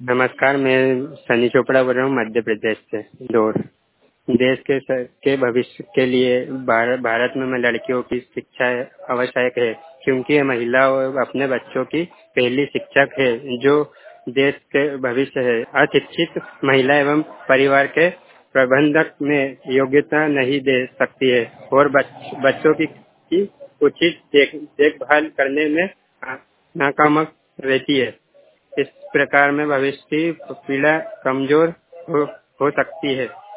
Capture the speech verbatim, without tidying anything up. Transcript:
नमस्कार, मैं सनी चोपड़ा बोल रहा हूँ मध्य प्रदेश से इंदौर। देश के स- के भविष्य के लिए भारत भारत में लड़कियों की शिक्षा आवश्यक है, क्योंकि ये महिलाओं अपने बच्चों की पहली शिक्षक है जो देश के भविष्य है। अशिक्षित महिला एवं परिवार के प्रबंधक में योग्यता नहीं दे सकती है और बच, बच्चों की, की उचित देख देखभाल करने में ना- नाकाम रहती है। इस प्रकार में भविष्य की पीढ़ा कमजोर हो, हो सकती है।